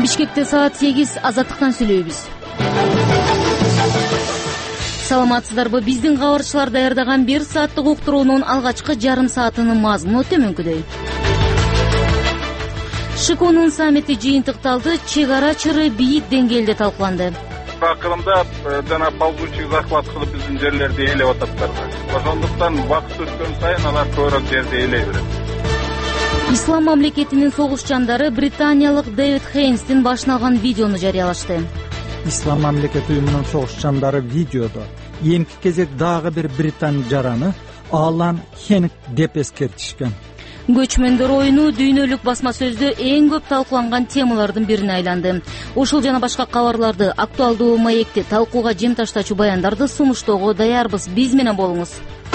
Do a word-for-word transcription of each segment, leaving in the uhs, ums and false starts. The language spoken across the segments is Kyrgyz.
Бишкекте саат сегиз, азаттыктан сүйлөйбүз. Саламатсыздарбы? Биздин кабарчылар даярдаган бир сааттык уктуруунун алгачкы жарым саатынын мазмуну төмөнкүдөй. ШКОнун саммити жыйынтыкталды, чек ара чыры бийик деңгээлде талкууланды. Акырында жана ползучий захват кылып биздин жерлерди ээлеп ататтар. Ошондуктан убакыт өткөн сайын алар көбүрөөк жерди ээлей берет. Ислам мамлекетинин согушчандары британиялык Дэвид Хейнстин башына алган видеону жарыялашты. Ислам мамлекети уюмунун согушчандары видеодо эмки кезек дагы бир британ жараны Алан Хенк деп эскертишкен. Көчмөндөр оюну дүйнөлүк басма сөздө эң көп талкууланган темалардын бирине айланды. Ушул жана башка кабарларды, актуалдуу маекти, талкууга жем таштачу баяндарды сунуштоого даярбыз. Биз менен болуңуз.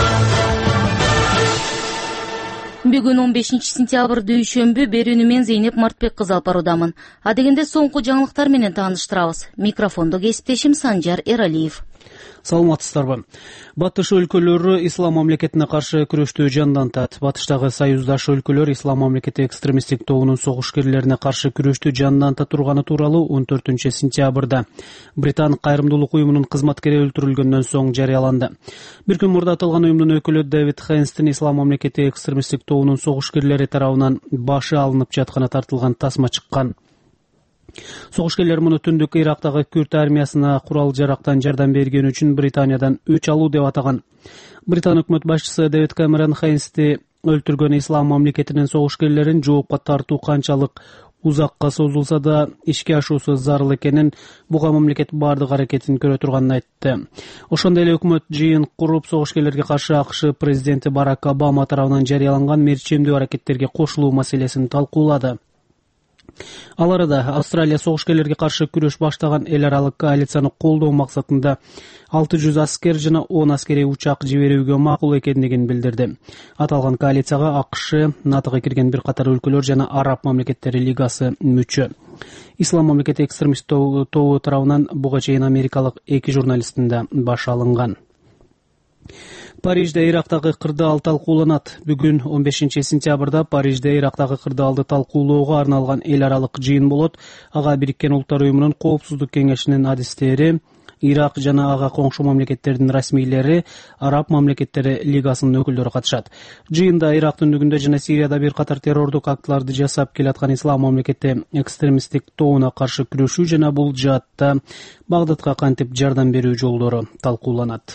Бүгүн он бешинчи сентябрь дүйшөмбү, берүүнү мен Зейнеп Мартбек кызы алып баруудамын. Адегенде соңку жаңылыктар менен тааныштырабыз. Микрофондо кесиптешим Санжар Эралиев. Саламатсыздарбы? Батыш өлкөлөрү ислам мамлекетине каршы күрөштү жандантат. Батыштагы союздаш өлкөлөр ислам мамлекети экстремисттик тобунун согушкерлерине каршы күрөштү жанданта турганы тууралуу он төртүнчү сентябрда Британ кайрымдуулук уюмунун кызматкери өлтүрүлгөндөн соң жарыяланды. Бир күн мурда аталган уюмдун өкүлү Дэвид Хейнстин ислам мамлекети экстремисттик тобунун согушкерлери тарабынан башы алынып жатканы тартылган тасма чыккан. Согушкерлер муну түндүк Ирактагы Күрд армиясына курал-жарактан жардам бергени үчүн Британиядан өч алуу деп атаган. Британ өкмөт башчысы Дэвид Кэмерон Хейнсти өлтүргөн ислам мамлекетинин согушкерлерин жоопко тартуу канчалык узакка созулса да ишке ашуусу зарыл экенин, буга мамлекет бардык аракетин көрө турганын айтты. Ошондой эле өкмөт жыйын куруп согушкерлерге каршы АКШ президенти Барак Обама тарабынан жарыяланган мерчемдүү аракеттерге кошулуу маселесин талкуулады. Ал арада Австралия согушкерлерге каршы күрөш баштаган эл аралык коалицияны колдоо максатында алты жүз аскер жана он аскерий учак жиберүүгө макул экендигин билдирди. Аталган коалицияга АКШ, НАТОго кирген бир катар өлкөлөр жана Араб мамлекеттери лигасы мүчө. Ислам мамлекети экстремист тобу тарабынан буга чейин америкалык эки журналисттин да башы алынган. Парижде Ирактагы кырдаал талкууланат. Бүгүн он бешинчи сентябрда Парижде Ирактагы кырдаалды талкуулоого арналган эл аралык жыйын болот. Ага Бириккен Улуттар уюмунун Коопсуздук кеңешинин адистери, Ирак жана ага коңшу мамлекеттердин расмийлери, Араб мамлекеттери лигасынын өкүлдөрү катышат. Жыйында Ирак түндүгүндө жана Сирияда бир катар террордук актыларды жасап келаткан ислам мамлекети экстремисттик тобуна каршы күрөшүү жана бул жаатта Багдадка кантип жардам берүү жолдору талкууланат.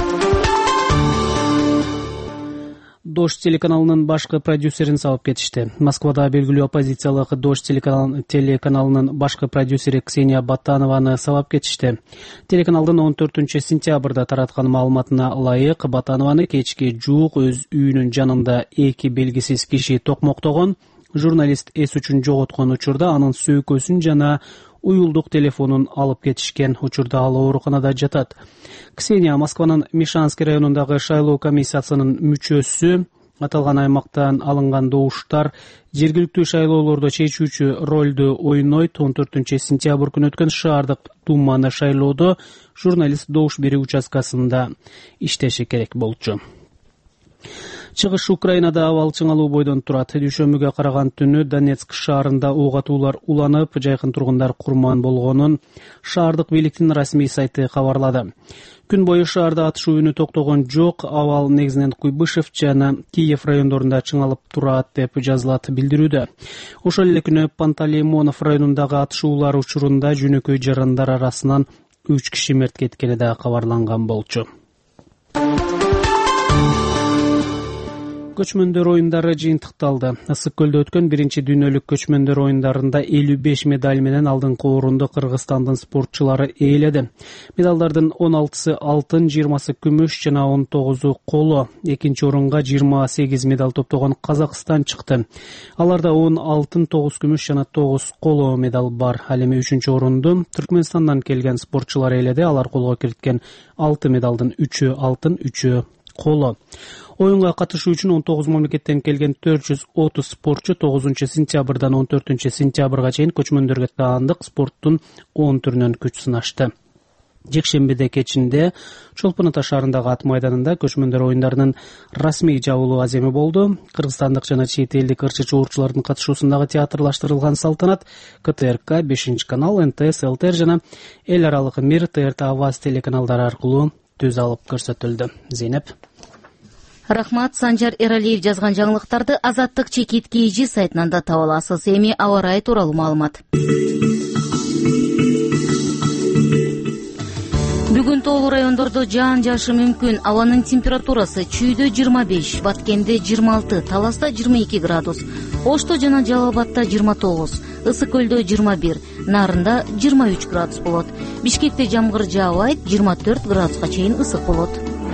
Дождь телеканалынын башкы продюсерин сабап кетишти. Москвада белгилүү оппозициялык Дождь телеканалынын башкы продюсери Ксения Батанованы сабап кетишти. Телеканалдын он төртүнчү сентябрда тараткан маалыматына ылайык, Батанованы кечки жуук өз үйүнүн жанында эки белгисиз киши токмоктогон, журналист эс үчүн жоготкон учурда анын сөйкөсүн жана уюлдук телефонун алып кетишкен. Учурда ал ооруканада жатат. Ксения Москванын Мишанский районундагы шайлоо комиссиясынын мүчөсү. Аталган аймактан алынган добуштар жергиликтүү шайлоолордо чечүүчү ролду ойнойт. он төртүнчү сентябрь күнү өткөн шаардык думаны шайлоодо журналист добуш берүү участкасында иштеши керек болчу. Чыгыш Украинада абал чыңалуу бойдон турат. Дүйшөмбүгө караган түнү Донецк шаарында ок атуулар уланып, жайкын тургундар курман болгонун шаардык бийликтин расмий сайты кабарлады. Күн бою шаарда атышуу үнү токтогон жок. Абал негизинен Куйбышев жана Киев райондорунда чыңалып турат деп жазылат билдирүүдө. Ошол эле күнү Пантелеймонов районундагы атышуулар учурунда жөнөкөй жарандар арасынан үч киши мерт кеткени да кабарланган болчу. Көчмөндөр оюндары жыйынтыкталды. Ысык көлдө өткөн биринчи дүйнөлүк көчмөндөр оюндарында элүү беш медаль менен алдыңкы орунду Кыргызстандын спортчулары ээледи. Медалдардын он алтысы алтын, жыйырмасы күмүш жана он тогузу коло. Экинчи орунга жыйырма сегиз медаль топтогон Казакстан чыкты. Аларда он алтын, тогуз күмүш жана тогуз коло медаль бар. Ал эми үчүнчү орунду Түркмөнстандан келген спортчулар ээледи. Алар колго кириткен алты медалдын үчөө алтын, үчөө коло. Оюнга катышуу үчүн он тогуз мамлекеттен келген төрт жүз отуз спортчу тогузунчу сентябрдан он төртүнчү сентябрга чейин көчмөндөргө таандык спорттун он түрүнөн күч сынашты. Жекшембиде кечинде Чолпон Ата шаарындагы ат майданында көчмөндөр оюндарынын расмий жабылуу аземи болду. Кыргызстандык жана чет элдик ырчы чуурчулардын катышуусундагы театрлаштырылган салтанат К Т Р К, бешинчи канал, Н Т С, Л Т Р жана эл аралык Мир, Т Р Т Аваз телеканалдары аркылуу түз алып көрсөтүлдү. Зейнеп. Рахмат. Санжар Эралиев жазган жаңылыктарды Азаттык чекит кийжи сайтынан да таба аласыз. Эми аба ырайы тууралуу маалымат. Бүгүн тоолуу райондордо жаан жаашы мүмкүн. Абанын температурасы Чүйдө жыйырма беш, Баткенде жыйырма алты, Таласта жыйырма эки градус, Ошто жана Жалал Абадта жыйырма тогуз, Ысык көлдө жыйырма бир, Нарында жыйырма үч градус болот. Бишкекте жамгыр жаабайт, жыйырма төрт градуска чейин ысык болот.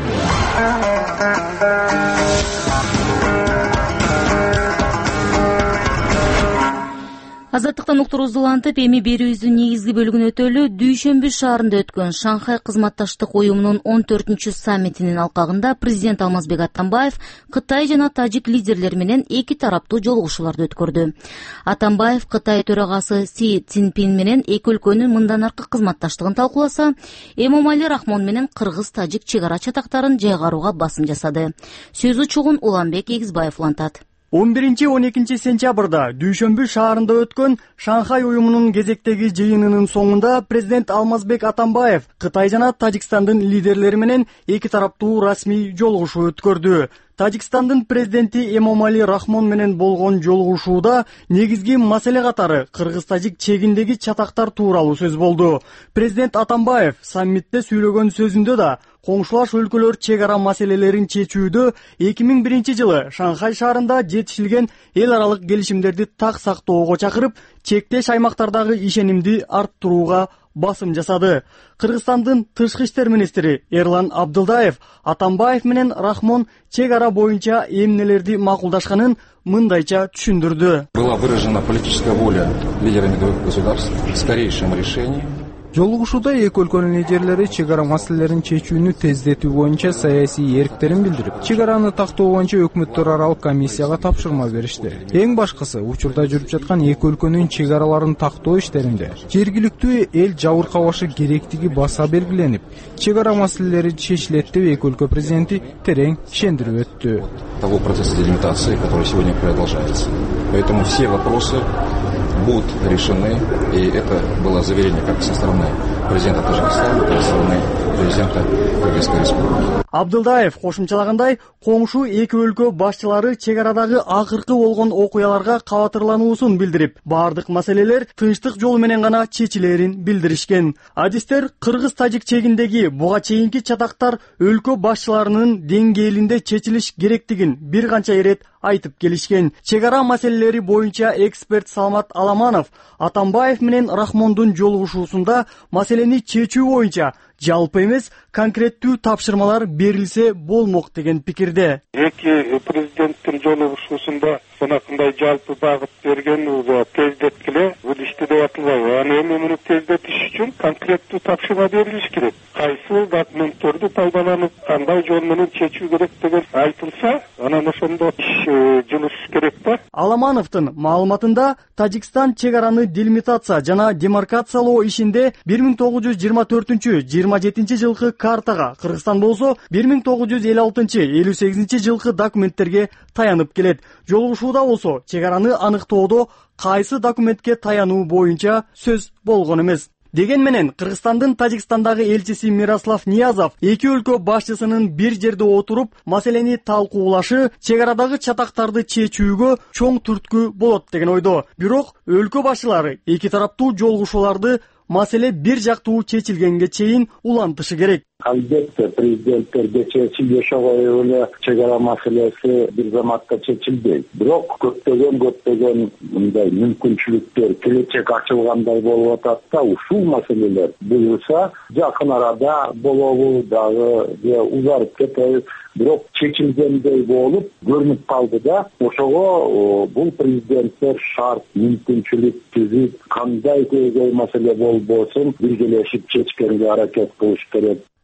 Азаттыктан уктуруубузду улантып, эми берүүбүздүн негизги бөлүгүн өтөлү. Дүйшөмбү шаарында өткөн Шанхай кызматташтык уюмунун он төртүнчү саммитинин алкагында президент Алмазбек Атамбаев Кытай жана Тажик лидерлери менен эки тараптуу жолугушууларды өткөрдү. Атамбаев Кытай төрагасы Си Цзиньпин менен эки өлкөнүн мындан аркы кызматташтыгын талкууласа, Эмомали Рахмон менен кыргыз-тажик чек ара чатактарын жайгарууга басым жасады. Сөз учугун Уланбек Эгизбаев улантат. он биринчи он экинчи сентябрда Дүйшөмбү шаарында өткөн Шанхай уюмунун кезектеги жыйынынын соңунда президент Алмазбек Атамбаев Кытай жана Тажикстандын лидерлери менен эки тараптуу расмий жолугушуу өткөрдү. Тажикстандын президенти Эмомали Рахмон менен болгон жолугушууда негизги маселе катары кыргыз-тажик чегиндеги чатактар тууралуу сөз болду. Президент Атамбаев саммитте сүйлөгөн сөзүндө да коңшулаш өлкөлөр чек ара маселелерин чечүүдө эки миң биринчи жылы Шанхай шаарында жетишилген эл аралык келишимдерди так сактоого чакырып, чектеш аймактардагы ишенимди арттырууга басым жасады. Кыргызстандын тышкы иштер министри Эрлан Абдылдаев Атамбаев менен Рахмон чек ара боюнча эмнелерди макулдашканын мындайча түшүндүрдү. Была выражена политическая воля лидерами двух государств в скорейшем решении. Жолугушууда эки өлкөнүн лидерлери чек ара маселелерин чечүүнү тездетүү боюнча саясий эрктерин билдирип, чек араны тактоо боюнча өкмөттөр аралык комиссияга тапшырма беришти. Эң башкысы, учурда жүрүп жаткан эки өлкөнүн чек араларын тактоо иштеринде жергиликтүү эл жабыркабашы керектиги баса белгиленип, чек ара маселелери чечилет деп эки өлкө президенти терең ишендирип өттү. Того процесса делимитации, который сегодня продолжается. Поэтому все вопросы будут решены, и это было заверение как со стороны президента Таджикистана, так и со стороны президента Кыргызской республики. Абдылдаев кошумчалагандай, коңшу эки өлкө башчылары чек арадагы акыркы болгон окуяларга кабатырлануусун билдирип, баардык маселелер тынчтык жолу менен гана чечилерин билдиришкен. Адистер кыргыз-тажик чегиндеги буга чейинки чатактар өлкө башчыларынын деңгээлинде чечилиш керектигин бир канча ирет айтып келишкен. Чек ара маселелери боюнча эксперт Салмат Аламанов Атамбаев менен Рахмондун жолугушуусунда маселени чечүү боюнча жалпы эмес конкреттүү тапшырмалар берилсе болмок деген пикирде. Эки президенттин жолугушуусунда сонакындай жалпы багыт берген уга тездеткиле бул ишти деп атылбайбы. Аны эми муну тездетиш үчүн конкреттүү тапшырма берилиш керек. Кайсы документтерди пайдаланып, кандай жол менен чечүү керек деген айтылса, анан ошондо иш жылыш керек да. Аламановдун маалыматында Тажикстан чек араны делимитация жана демаркациялоо ишинде бир миң тогуз жүз жыйырма төртүнчү жыйырма жетинчи жылкы картага, Кыргызстан болсо бир миң тогуз жүз элүү алтынчы элүү сегизинчи жылкы документтерге таянып келет. Жолугушууда болсо чек араны аныктоодо кайсы документке таянуу боюнча сөз болгон эмес. Деген менен Кыргызстандын Тажикстандагы элчиси Мирослав Ниязов эки өлкө башчысынын бир жерде отуруп маселени талкуулашы чек арадагы чатактарды чечүүгө чоң түрткү болот деген ойдо. Бирок өлкө башчылары эки тараптуу жолугушууларды маселе бир жактуу чечилгенге чейин улантышы керек. Албетте президенттерге чечил жашагай эле чек ара маселеси бир заматта чечилбейт. Бирок көптөгөн көптөгөн мындай мүмкүнчүлүктөр келечек ачылгандай болуп атат да, ушул маселелер буюрса жакын арада болобу дагы же узарып кетеби, бирок чечилгендей болуп көрүнүп калды да. Ошого бул президенттер шарт мүмкүнчүлүк түзүп, кандай көйгөй маселе болбосун биргелешип чечкенге аракет кылыш керек.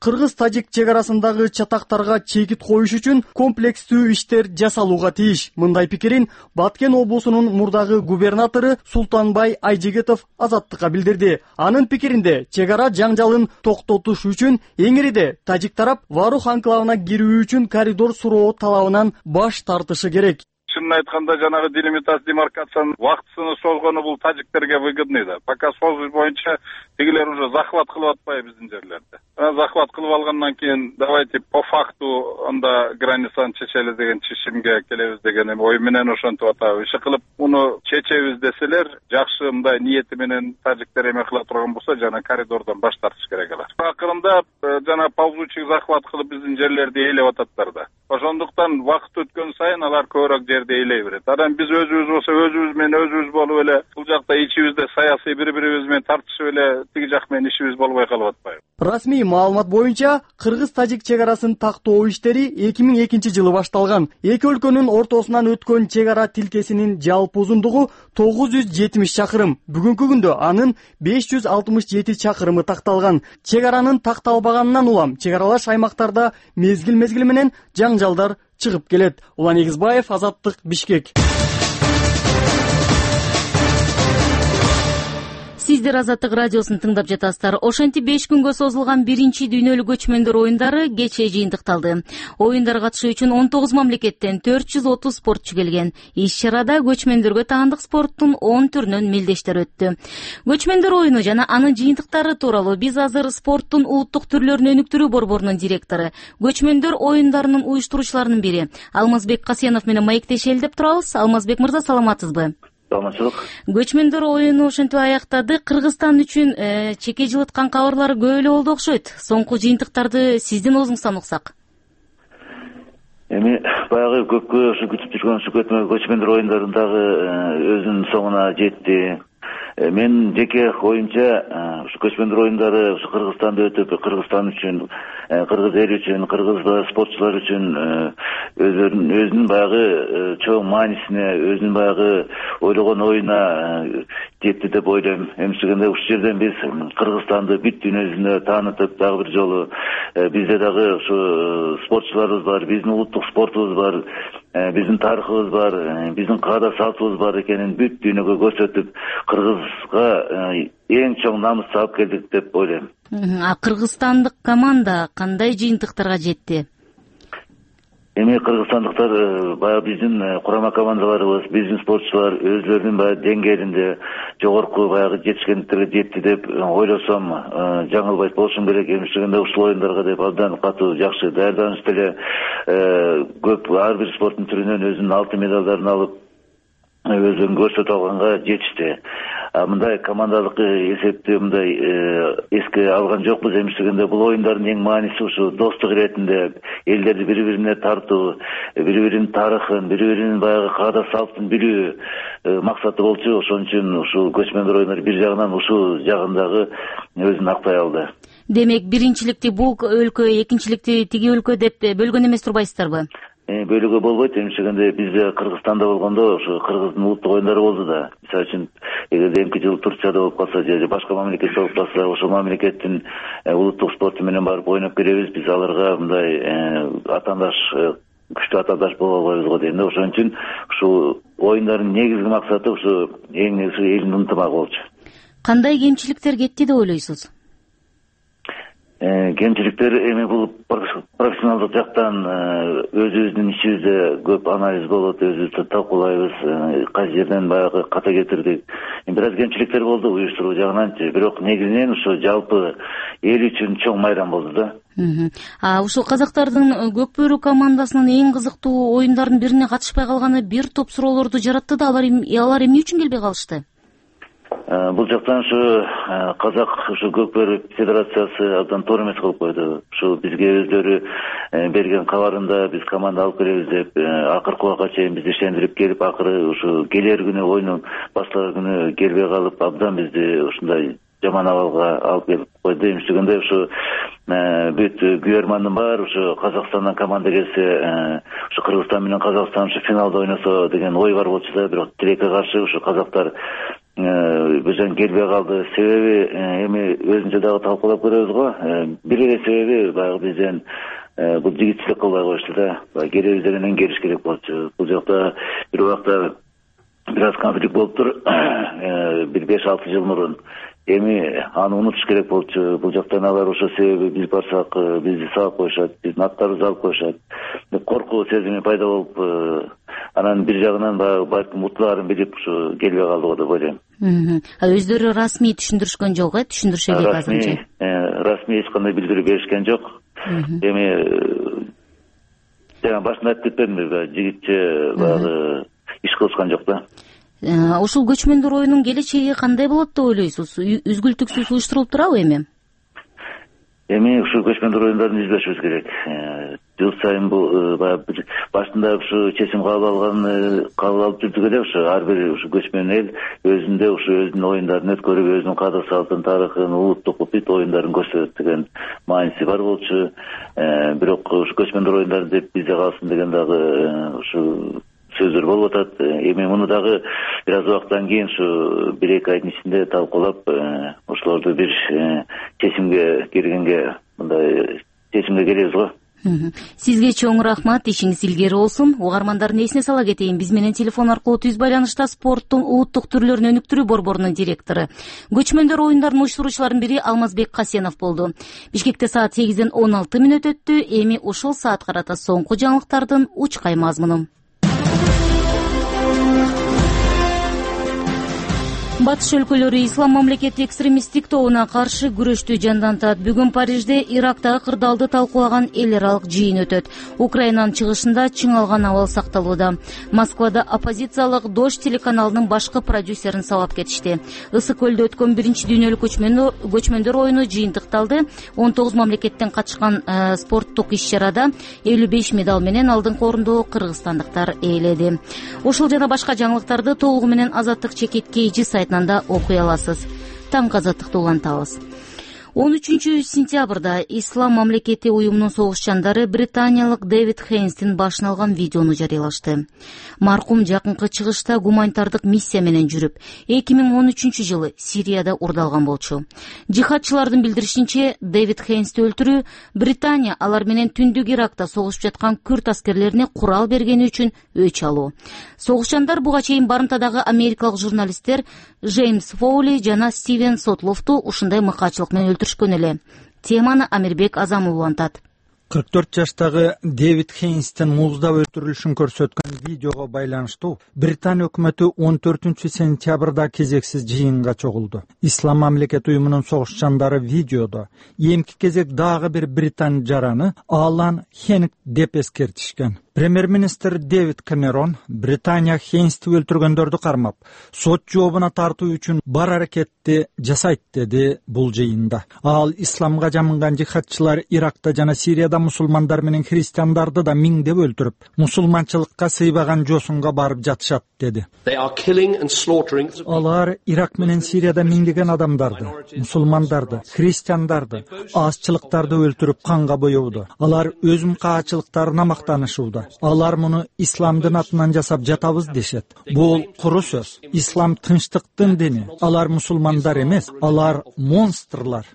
кыргыз-тажик чек арасындагы чатактарга чекит коюш үчүн комплекстүү иштер жасалууга тийиш. Мындай пикирин Баткен облусунун мурдагы губернатору Султанбай Айжигитов Азаттыкка билдирди. Анын пикиринде чек ара жаңжалын токтотуш үчүн эңириде тажик тарап Варух анклавына кирүү үчүн коридор суроо талабынан баш тартышы керек. Чынын айтканда жанагы делимитация демаркациянын убактысыны созгону бул тажиктерге выгодный да. Пока созуш боюнча тигилер уже захват кылып атпайбы биздин жерлерди. Захват кылып алгандан кийин давайте по факту анда границаны чечели деген чечимге келебиз деген ой менен ошентип атабыз. Иши кылып муну чечебиз деселер, жакшы мындай ниети менен тажиктер эме кыла турган болсо жана коридордон баш тартыш керек алар. Акырында жана ползучий захват кылып биздин жерлерди ээлеп ататтар да. Ошондуктан вакыт өткөн сайын алар көбүрөөк жерди ээлей берет. Адам биз өзүбүз болсо өзүбүз менен өзүбүз болуп эле бул жакта ичибизде саясий бири-бирибиз менен тартышып эле тиги жак менен ишибиз болбой калып атпайбы. Расмий маалымат боюнча кыргыз-тажик чек арасын тактоо иштери эки миң экинчи жылы башталган. Эки өлкөнүн ортосунан өткөн чек ара тилкесинин жалпы узундугу тогуз жүз жетимиш чакырым. Бүгүнкү күндө анын беш жүз алтымыш жети чакырымы такталган. Чек аранын такталбаганынан улам чек аралаш аймактарда мезгил-мезгил менен жаңжалдар чыгып келет. Улан Эгизбаев, Азаттык, Бишкек. Сиздер Азаттык радиосун тыңдап жатасыздар. Ошентип беш күнгө созулган биринчи дүйнөлүк көчмөндөр оюндары кечээ жыйынтыкталды. Оюндар катышуу үчүн он тогуз мамлекеттен төрт жүз отуз спортчу келген. Иш-чарада көчмөндөргө таандык спорттун он түрүнөн мелдештер өттү. Көчмөндөр оюну жана анын жыйынтыктары тууралуу биз азыр спорттун улуттук түрлөрүн өнүктүрүү борборунун директору, көчмөндөр оюндарынын уюштуруучуларынын бири Алмазбек Касенов менен маектешели деп турабыз. Алмазбек мырза, саламатсызбы? Көчмөндөр оюну ошентип аяктады. Кыргызстан үчүн э, чеке жылыткан кабарлары көп эле болду окшойт. Соңку жыйынтыктарды сиздин оозуңуздан уксак. Эми баягы көпкө ушу күтүп жүргөн ушу көчмөндөр оюндарындагы өзүнүн соңуна жетти. Мен жеке оюнча ушу көчмөндөр оюндары ушу Кыргызстанда өтүп, Кыргызстан үчүн, кыргыз эли үчүн, кыргыз спортчулар үчүн өзүнүн өзүнүн баягы чоң маанисине, өзүнүн баягы ойлогон оюна жетти деп ойлойм. Эмсигенде ушул жерден биз Кыргызстанды бүт дүйнөсүнө таанытып, дагы бир жолу бизде дагы ушу спортчуларыбыз бар, биздин улуттук спортубуз бар, биздин тарыхыбыз бар, биздин каада салтыбыз бар экенин бүт дүйнөгө көрсөтүп, Кыргызга эң чоң намыс алып келдик деп ойлойм. А кыргызстандык команда кандай жыйынтыктарга жетти? Эми кыргызстандыктар баягы биздин курама командаларыбыз, биздин спортчулар өзлөрүнүн баягы деңгээлинде жогорку баягы жетишкендиктерге жетти деп ойлосом жаңылбайт болушум керек. Эмисигенде ушул оюндарга деп абдан катуу жакшы даярданышты эле, көп ар бир спорттун түрүнөн өзүнүн алтын медалдарын алып өзүн көрсөтүп алганга жетишти. Мындай командалык эсепти мындай эске алган жокпуз. Эмисигенде бул оюндардын эң мааниси ушу достук иретинде элдерди бири-бирине тартуу, бири-биринин тарыхын, бири-биринин баягы каада салтын билүү максаты болчу. Ошон үчүн ушул көчмөндөр оюндары бир жагынан ушул жагындагы өзүн актай алды. Демек, биринчиликти бул өлкө, экинчиликти тиги өлкө деп бөлгөн эмес турбайсыздарбы? Бөлүүгө болбойт. Эмисигенде бизде Кыргызстанда болгондо ошо Кыргыздын улуттук оюндары болду да. Мисалы үчүн эгерде эмки жыл Турцияда болуп калса же башка мамлекетте болуп калса, ошол мамлекеттин улуттук спорту менен барып ойноп келебиз. Биз аларга мындай атаандаш, күчтүү атаандаш боло албайбыз го дейм да. Ошон үчүн ушул оюндардын негизги максаты ушу эң негизги элдин ынтымагы болчу. Кандай кемчиликтер кетти деп ойлойсуз? Кемчиликтер эми бул профессионалдык жактан өзүбүздүн ичибизде көп анализ болот, өзүбүз талкуулайбыз, кайсы жерден баягы ката кетирдик. Бир аз кемчиликтер болду уюштуруу жагынан, бирок негизинен ушу жалпы эл үчүн чоң майрам болду да. А ушул казактардын көк бөрү командасынын эң кызыктуу оюндардын бирине катышпай калганы бир топ суроолорду жаратты да, алар эмне үчүн келбей калышты? Бул жактан ушу казак ушу көкбөрү федерациясы абдан туура эмес кылып койду. Ушу бизге өздөрү берген кабарында биз команда алып келебиз деп акыркы убакка чейин бизди ишендирип келип, акыры ушу келер күнү оюнун башталар күнү келбей калып, абдан бизди ушундай жаман абалга алып келип койду. Эмисигенде ушу бүт күйөрмандын баары ушу Казакстандан команда келсе, ушу Кыргызстан менен Казакстан ушу финалда ойносо деген ой бар болчу да, бирок тилекке каршы ушу казактар бөжөн келбей калды. Себеби эми өзүнчө дагы талкуулап көрөбүз го. Бир эле себеби баягы бизден бул жигитчилик кылбай коюшту да. Керебиз дегенден кериш керек болчу. Бул жакта бир убакта бир аз конфликт болуптур. Бир беш алты жыл мурун. Эми аны унутуш керек болчу. Бул жактан алар ошо себеби биз барсак бизди сабап коюшат, биздин аттарыбызды алып коюшат. Коркуу сезими пайда болуп, анан бир жагынан баягы балким утулаарын билип ушу келбей калды го деп ойлойм. Өздөрү расмий түшүндүрүшкөн жок, э? Түшүндүрүшө керек азырынча. Расмий эч кандай билдирүү беришкен жок. Эми жана башында айтып кетпедимби, жигитче баягы иш кылышкан жок да. Ушул көчмөндөр оюнун келечеги кандай болот деп ойлойсуз? Үзгүлтүксүз уюштурулуп турабы эми? Эми ушул көчмөндөр оюндарын избешибиз керек. Жыл сайын бул баягы башында ушу чечим кабыл алган кабыл алып жүрдүк эле, ушу ар бир ушу көчмөн эл өзүндө ушу өзүнүн оюндарын өткөрүп, өзүнүн каада салтын, тарыхын, улуттук бит оюндарын көрсөтөт деген мааниси бар болчу. Бирок ушу көчмөндөр оюндары деп бизде калсын деген дагы ушу сөздөр болуп атат. Эми муну дагы бир аз убакыттан кийин ушу бир эки айдын ичинде талкуулап, ошолорду бир чечимге келгенге, мындай чечимге келебиз го. Сизге чоң рахмат, ишиңиз илгери болсун. Угармандардын эсине сала кетейин, биз менен телефон аркылуу түз байланышта спорттун улуттук түрлөрүн өнүктүрүү борборунун директору, көчмөндөр оюндарын уюштуруучулардын бири Алмазбек Касенов болду. Бишкекте саат сегизден он алты мүнөт өттү. Эми ушул саат карата соңку жаңылыктардын учкай мазмуну. Батыш өлкөлөрү ислам мамлекети экстремисттик тобуна каршы күрөштү жандантат. Бүгүн Парижде Ирактагы кырдаалды талкуулаган эл аралык жыйын өтөт. Украинанын чыгышында чыңалган абал сакталууда. Москвада оппозициялык Дождь телеканалынын башкы продюсерин сабап кетишти. Ысык көлдө өткөн биринчи дүйнөлүк көчмөндөр оюну жыйынтыкталды. он тогуз мамлекеттен катышкан э, спорттук иш-чарада элүү беш медаль менен алдыңкы орунду кыргызстандыктар ээледи. Ушул жана башка жаңылыктарды толугу менен Азаттык чекит кейжи сайтынан да окуй аласыз. Таңкы азаттыкты улантабыз. он үчүнчү сентябрда Ислам мамлекети уюмунун согушчандары британиялык Дэвид Хейнстин башын алган видеону жарыялашты. Маркум жакынкы чыгышта гуманитардык миссия менен жүрүп, эки миң он үчүнчү жылы Сирияда урдалган болчу. Жихадчылардын билдиришинче, Дэвид Хейнсти өлтүрүү Британия алар менен түндүк Иракта согушуп жаткан күрд аскерлерине курал бергени үчүн өч алуу. Согушчандар буга чейин барымтадагы америкалык журналисттер Джеймс Фоули жана Стивен Сотлофту ушундай мыкаачылык менен өлтүрүшкөн эле. Теманы Амирбек Азамов улантат. кырк төрт жаштагы Дэвид Хейнстин муздап өлтүрүлүшүн көрсөткөн видеого байланыштуу Британия өкмөтү он төртүнчү сентябрда кезексиз жыйынга чогулду. Ислам мамлекети уюмунун согушчандары видеодо эмки кезек дагы бир британ жараны Алан Хенк деп эскертишкен. Премьер-министр Дэвид Камерон Британия Хейнсти өлтүргөндөрдү кармап, сот жообуна тартуу үчүн бар аракетти жасайт деди бул жыйында. Ал исламга жамынган жихадчылар Иракта жана Сирияда мусулмандар менен христиандарды да миңдеп өлтүрүп, мусулманчылыкка сыйбаган жосунга барып жатышат деди. Алар Ирак менен Сирияда миңдеген адамдарды, мусулмандарды, христиандарды, азчылыктарды өлтүрүп канга боёуду. Алар өз мукаачылыктарына мактанышууда. Алар муну исламдын атынан жасап жатабыз дешет. Бул куру сөз. Ислам тынчтыктын дини. Алар мусулмандар эмес, алар монстрлар.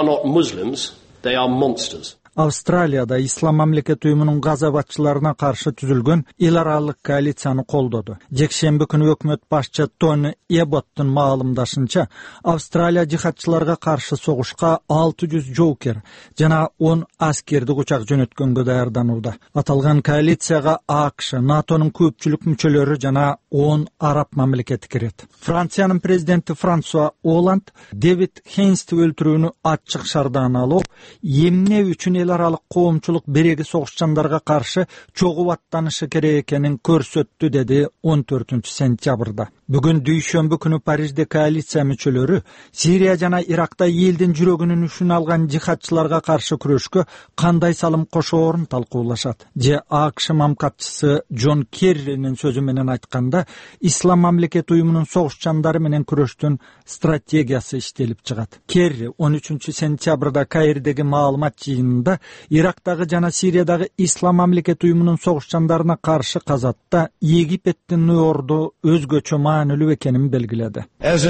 Австралияда Ислам мамлекети уюмунун газабатчыларына каршы түзүлгөн эл аралык коалицияны колдоду. Жекшемби күнү өкмөт башчы Тони Эбботтун маалымдашынча, Австралия жихадчыларга каршы согушка алты жүз жоокер жана он аскерди кучак жөнөткөнгө даярданууда. Аталган коалицияга АКШ, НАТОнун көпчүлүк мүчөлөрү жана он араб мамлекети кирет. Франциянын президенти Франсуа Оланд Дэвид Хейнсти өлтүрүүнү ачык шардан алуу, эмне үчүн эл аралык коомчулук биреги согушчандарга каршы чогуу аттанышы керек экенин көрсөттү деди он төртүнчү сентябрда. Бүгүн дүйшөмбү күнү Парижде коалиция мүчөлөрү Сирия жана Иракта элдин жүрөгүнүн үчүн алган жихадчыларга каршы күрөшкө кандай салым кошоорун талкуулашат. Же АКШ мамкатчысы Джон Керринин сөзү менен айтканда, Ислам мамлекети уюмунун согушчандары менен күрөштүн стратегиясы иштелип чыгат. Керри он үчүнчү сентябрда Каирдеги маалымат жыйынында Ирактагы жана Сириядагы Ислам мамлекети уюмунун согушчандарына каршы казатта Египеттин орду өзгөчө маанилүү экенин белгиледи.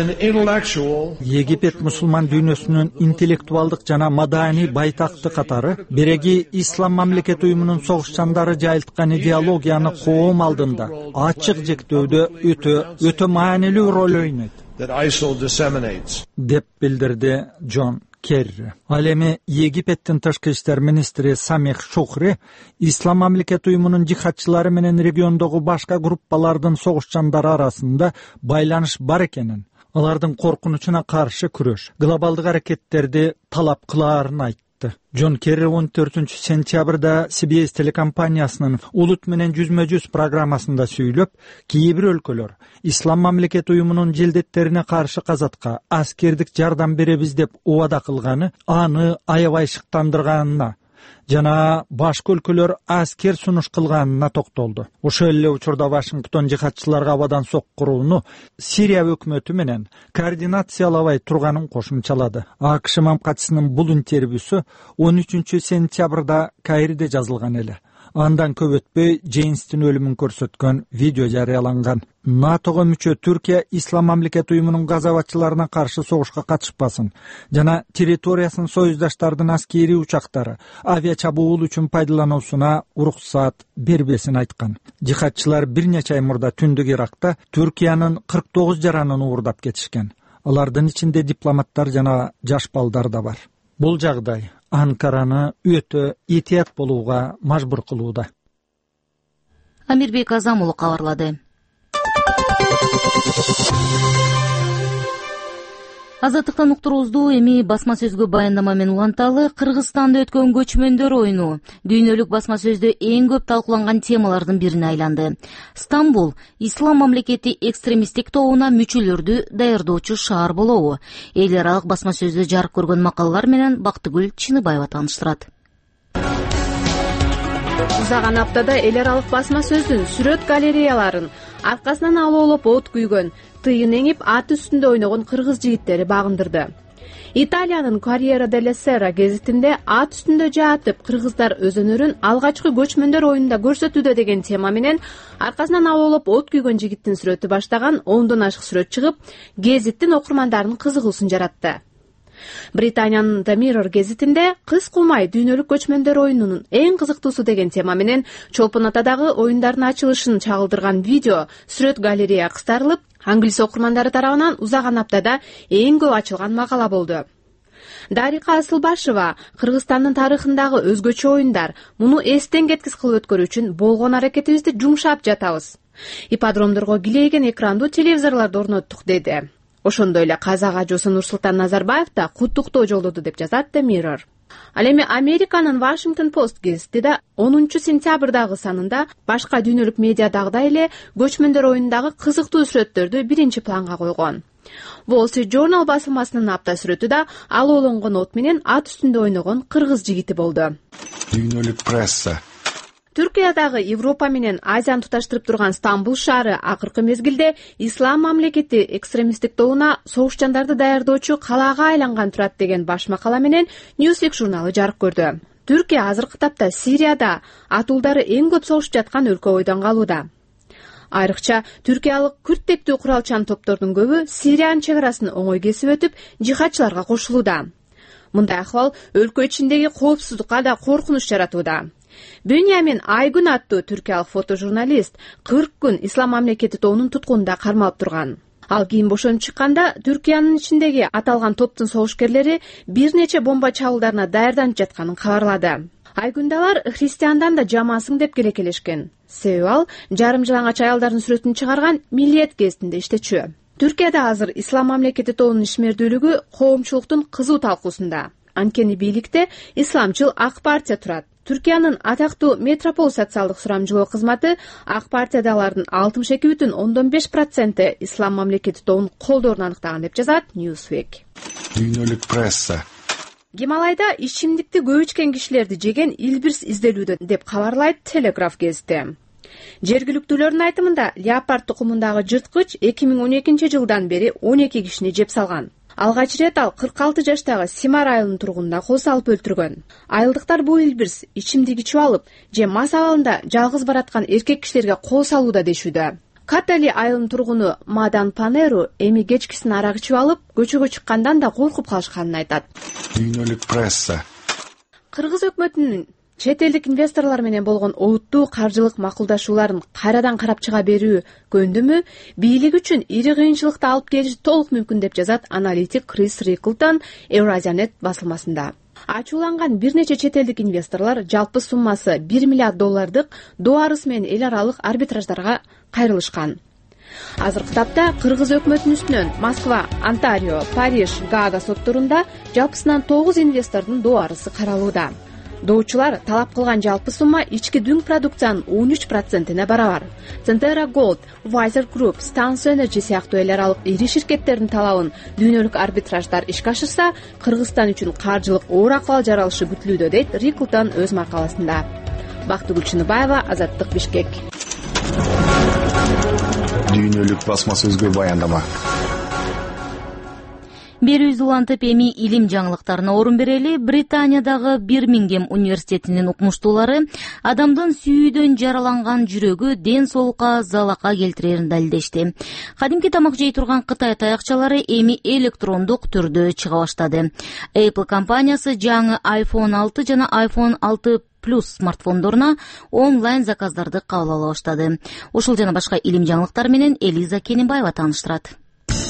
Египет мусулман дүйнөсүнүн интеллектуалдык жана маданий байтакты катары биреги ислам мамлекети уюмунун согушчандары жайылткан идеологияны коом алдында ачык жектөөдө өтө өтө маанилүү роль ойнойт деп билдирди Джон Керри. Ал эми Египеттин тышкы иштер министри Самих Шухри ислам мамлекети уюмунун жихадчылары менен региондогу башка группалардын согушчандары арасында байланыш бар экенин, алардын коркунучуна каршы күрөш, глобалдык аракеттерди талап кылаарын айтты. Джон Керри он төртүнчү сентябрда Си Би Эс телекомпаниясынын улут менен жүзмө жүз программасында сүйлөп, кээ бир өлкөлөр ислам мамлекети уюмунун желдеттерине каршы казатка аскердик жардам беребиз деп убада кылганы аны аябай шыктандырганына жана башка өлкөлөр аскер сунуш кылганына токтолду. Ошол эле учурда Вашингтон жихадчыларга абадан соккурууну Сирия өкмөтү менен координациялабай турганын кошумчалады. АКШ мамкачысынын бул интервьюсу он үчүнчү сентябрда Каирде жазылган эле. Андан көп өтпөй Джейнстин өлүмүн көрсөткөн видео жарыяланган. НАТОго мүчө Түркия ислам мамлекети уюмунун газаватчыларына каршы согушка катышпасын жана территориясын союздаштардын аскери учактары авиа чабуул үчүн пайдалануусуна уруксат бербесин айткан. Жихадчылар бир нече ай мурда түндүк Иракта Түркиянын кырк тогуз жаранын уурдап кетишкен. Алардын ичинде дипломаттар жана жаш балдар да бар. Бул жагдай Анкараны өтө этият болууга мажбур кылууда. Амирбек Азамулу кабарлады. Азаттыктан уктуруубузду эми басма сөзгө баяндама менен уланталы. Кыргызстанда өткөн көчмөндөр оюну дүйнөлүк басма сөздө эң көп талкууланган темалардын бирине айланды. Стамбул ислам мамлекети экстремисттик тобуна мүчөлөрдү даярдоочу шаар болобу? Эл аралык басма сөздө жарык көргөн макалалар менен Бактыгүл Чыныбаева тааныштырат. Узаган аптада эл аралык басма сөздүн сүрөт галереяларын аркасынан алоолоп от күйгөн, тыйын эңип ат үстүндө ойногон кыргыз жигиттери багындырды. Италиянын Corriere della Sera гезитинде ат үстүндө жатып кыргыздар өзөнөрүн алгачкы көчмөндөр оюнунда көрсөтүүдө деген тема менен аркасынан алоолоп от күйгөн жигиттин сүрөтү баштаган ондон ашык сүрөт чыгып, гезиттин окурмандарынын кызыгуусун жаратты. Британиянын The Mirror гезитинде кыз кумай дүйнөлүк көчмөндөр оюнунун эң кызыктуусу деген тема менен Чолпон Атадагы оюндардын ачылышын чагылдырган видео сүрөт галерея кыстарылып, англис окурмандары тарабынан узаган аптада эң көп ачылган макала болду. Дарика Асылбашева Кыргызстандын тарыхындагы өзгөчө оюндар, муну эстен кеткис кылып өткөрүү үчүн болгон аракетибизди жумшап жатабыз. Ипподромдорго килейген экрандуу телевизорлорду орноттук деди. Ошондой эле казак ажоосу Нурсултан Назарбаев да куттуктоо жолдоду деп жазат The Mirror. Ал эми Американын Washington Post гезити да онунчу сентябрдагы санында башка дүйнөлүк медиадагыдай эле көчмөндөр оюнундагы кызыктуу сүрөттөрдү биринчи планга койгон. Wall Street Journal басылмасынын апта сүрөтү да алоолонгон от менен ат үстүндө ойногон кыргыз жигити болду. Дүйнөлүк пресса Түркиядагы Европа менен Азияны туташтырып турган Стамбул шаары акыркы мезгилде ислам мамлекети экстремисттик тобуна согушчандарды даярдоочу калаага айланган турат деген баш макала менен Newsweek журналы жарык көрдү. Түркия азыркы тапта Сирияда атуулдары эң көп согушуп жаткан өлкө бойдон калууда. Айрыкча түркиялык күрттектүү куралчан топтордун көбү Сириянын чек арасын оңой кесип өтүп, жихадчыларга кошулууда. Мындай акыбал өлкө ичиндеги коопсуздукка да коркунуч жаратууда. Бюньямин Айгүн аттуу түркиялык фотожурналист кырк күн ислам мамлекети тобунун туткунунда кармалып турган. Ал кийин бошонуп чыкканда Түркиянын ичиндеги аталган топтун согушкерлери бир нече бомба чабуулдарына даярданып жатканын кабарлады. Айгүндалар христиандан да жамансың деп келекелешкен. Себеби ал жарым жалаңач аялдардын сүрөтүн чыгарган Миллиет гезитинде иштечү. Түркияда азыр ислам мамлекети тобунун ишмердүүлүгү коомчулуктун кызуу талкуусунда. Анткени бийликте исламчыл Ак партия турат. Түркиянын атактуу Метропол социалдык сурамжылоо кызматы Ак партиядагылардын алтымыш эки бүтүн ондон беш проценти ислам мамлекети тобун колдоорун аныктаган деп жазат Newsweek. Дүйнөлүк пресса Гималайда ичимдикти көп ичкен кишилерди жеген Илбирс изделүүдө деп кабарлайт Telegraph гезити. Жергиликтүүлөрдүн айтымында леопард тукумундагы жырткыч эки миң он экинчи жылдан бери он эки кишини жеп салган. Алгач ирет ал кырк алты жаштагы Симар айылынын тургунуна кол салып өлтүргөн. Айылдыктар бул Илбирс ичимдик ичип алып, же мас абалында жалгыз бараткан эркек кишилерге кол салууда дешүүдө. Катали айылынын тургуну Мадан Панеру эми кечкисин арак ичип алып, көчөгө чыккандан да коркуп калышканын айтат. Дүйнөлүк пресса. Кыргыз өкмөтүнүн чет элдик инвесторлор менен болгон олуттуу каржылык макулдашууларын кайрадан карап чыга берүү көндүмү бийлик үчүн ири кыйынчылыкты алып келиши толук мүмкүн деп жазат аналитик Крис Риклтон Евразиянет басылмасында. Ачууланган бир нече чет элдик инвесторлор жалпы суммасы бир миллиард доллардык доо арыз менен эл аралык арбитраждарга кайрылышкан. Азыркы тапта Кыргыз өкмөтүнүн үстүнөн Москва, Онтарио, Париж, Гаага сотторунда жалпысынан тогуз инвестордун доо арызы каралууда. Доочулар талап кылган жалпы сумма ички дүң продукциянын он үч процентине барабар. Centera Gold, Wiser Group, Stance Energy сыяктуу эл аралык ири ширкеттердин талабын дүйнөлүк арбитраждар ишке ашырса, Кыргызстан үчүн каржылык оор акыбал жаралышы күтүлүүдө, дейт Риклтон өз макаласында. Бактыгүл Чыныбаева, Азаттык, Бишкек. Дүйнөлүк басма сөзгө баяндама. Берүүбүз улантып эми илим жаңылыктарына орун берели. Британиядагы Бирмингем университетинин окумуштуулары адамдын сүйүүдөн жараланган жүрөгү ден соолукка залака келтирерин далилдешти. Кадимки тамак жей турган Кытай таякчалары эми электрондук түрдө чыга баштады. Apple компаниясы жаңы айфон алты жана айфон алты плюс смартфондоруна онлайн заказдарды кабыл ала баштады. Ушул жана башка илим жаңылыктар менен Элиза Кененбаева тааныштырат.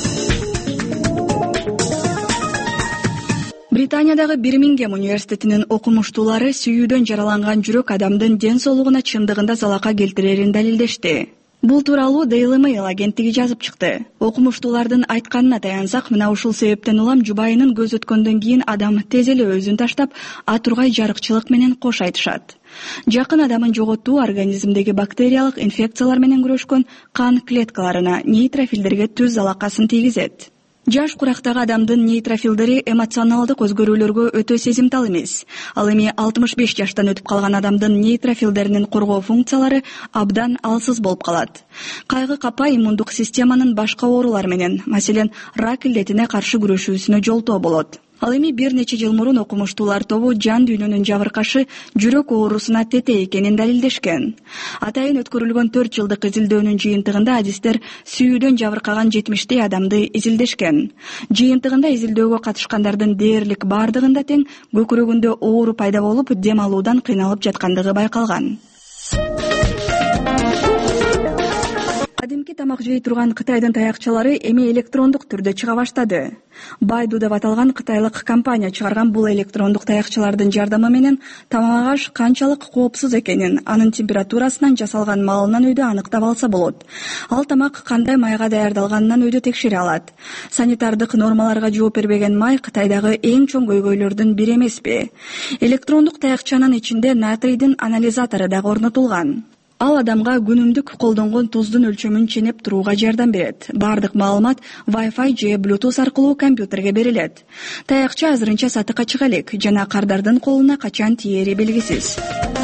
Британиядагы Бирмингем университетинин окумуштуулары сүйүүдөн жараланган жүрөк адамдын ден соолугуна чындыгында залака келтирерин далилдешти. Бул тууралуу Daily Mail агенттиги жазып чыкты. Окумуштуулардын айтканына таянсак, мына ушул себептен улам жубайынын көз өткөндөн кийин адам тез эле өзүн таштап, атургай жарыкчылык менен кош айтышат. Жакын адамын жоготуу организмдеги бактериялык инфекциялар менен күрөшкөн кан клеткаларына, нейтрофилдерге түз залакасын тийгизет. Жаш курактагы адамдын нейтрофилдери эмоционалдык өзгөрүүлөргө өтө сезимтал эмес. Ал эми алтымыш беш жаштан өтүп калган адамдын нейтрофилдеринин коргоо функциялары абдан алсыз болуп калат. Кайгы капа иммундук системанын башка оорулар менен, маселен, рак илдетине каршы күрөшүүсүнө жолтоо болот. Ал эми бир нече жыл мурун окумуштуулар тобу жан дүйнөнүн жабыркашы жүрөк оорусуна тете экенин далилдешкен. Атайын өткөрүлгөн төрт жылдык изилдөөнүн жыйынтыгында адистер сүйүүдөн жабыркаган жетимиштей адамды изилдешкен. Жыйынтыгында изилдөөгө катышкандардын дээрлик бардыгында тең көкүрөгүндө оору пайда болуп, дем алуудан кыйналып жаткандыгы байкалган. Кадимки тамак жей турган Кытайдын таякчалары эми электрондук түрдө чыга баштады. Байду деп аталган кытайлык компания чыгарган бул электрондук таякчалардын жардамы менен тамак аш канчалык коопсуз экенин, анын температурасынан жасалган малынан өйдө аныктап алса болот. Ал тамак кандай майга даярдалганынан өйдө текшере алат. Санитардык нормаларга жооп бербеген май Кытайдагы эң чоң көйгөйлөрдүн бири эмеспи? Электрондук таякчанын ичинде натрийдин анализатору дагы орнотулган. Ал адамга күнүмдүк колдонгон туздун өлчөмүн ченеп турууга жардам берет. Бардык маалымат Wi-Fi же Bluetooth аркылуу компьютерге берилет. Таякча азырынча сатыкка чыга элек жана кардардын колуна качан тиери белгисиз.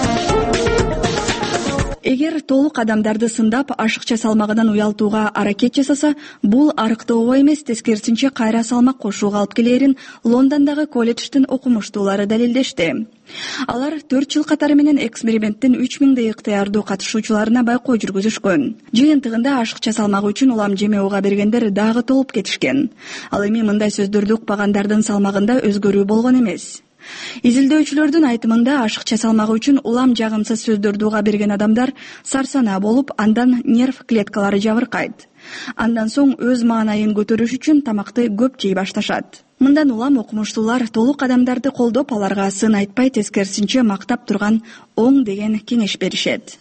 Эгер толук адамдарды сындап, ашыкча салмагынан уялтууга аракет жасаса, бул арыктоого эмес, тескерисинче кайра салмак кошууга алып келерин Лондондогу колледждин окумуштуулары далилдешти. Алар төрт жыл катары менен эксперименттин үч миңдей ыктыярдуу катышуучуларына байкоо жүргүзүшкөн. Жыйынтыгында ашыкча салмагы үчүн улам жеме уга бергендер дагы толуп кетишкен. Ал эми мындай сөздөрдү укпагандардын салмагында өзгөрүү болгон эмес. Изилдөөчүлөрдүн айтымында ашыкча салмагы үчүн улам жагымсыз сөздөрдү уга берген адамдар сарсанаа болуп, андан нерв клеткалары жабыркайт. Андан соң өз маанайын көтөрүш үчүн тамакты көп жей башташат. Мындан улам окумуштуулар толук адамдарды колдоп, аларга сын айтпай, тескерисинче мактап турган оң деген кеңеш беришет.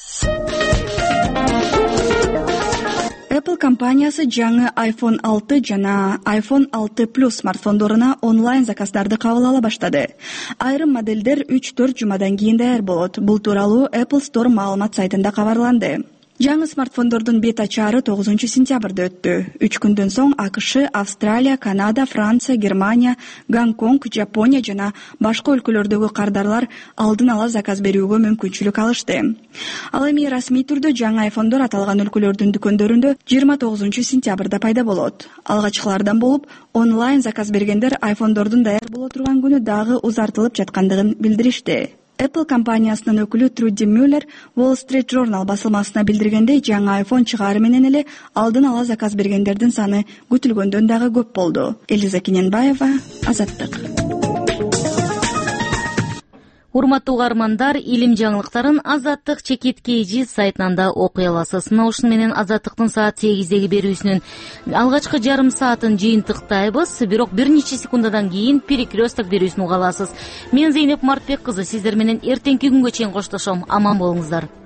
Apple компаниясы жаңы айфон алты жана айфон алты плюс смартфондоруна онлайн заказдарды кабыл ала баштады. Айрым моделдер үч төрт жумадан кийин даяр болот. Бул тууралуу Apple Store маалымат сайтында кабарланды. Жаңы смартфондордун бет ачаары тогузунчу сентябрда өттү. Үч күндөн соң АКШ, Австралия, Канада, Франция, Германия, Гонконг, Жапония жана башка өлкөлөрдөгү кардарлар алдын ала заказ берүүгө мүмкүнчүлүк алышты. Ал эми расмий түрдө жаңы айфондор аталган өлкөлөрдүн дүкөндөрүндө жыйырма тогузунчу сентябрда пайда болот. Алгачкылардан болуп, онлайн заказ бергендер айфондордун даяр боло турган күнү дагы узартылып жаткандыгын билдиришти. Apple компаниясынын өкүлү Труди Мюллер Wall Street Journal басылмасына билдиргендей, жаңы iPhone чыгаары менен эле алдын ала заказ бергендердин саны күтүлгөндөн дагы көп болду. Элиза Кененбаева, Азаттык. Урматтуу угармандар, илим жаңылыктарын Азаттык чекит kg сайтынан да окуй аласыз. Мына ушуну менен Азаттыктын саат сегиздеги берүүсүнүн алгачкы жарым саатын жыйынтыктайбыз. Бирок бир нече секундадан кийин перекресток берүүсүн уга аласыз. Мен Зейнеп Мартбек кызы сиздер менен эртеңки күнгө чейин коштошом. Аман болуңуздар.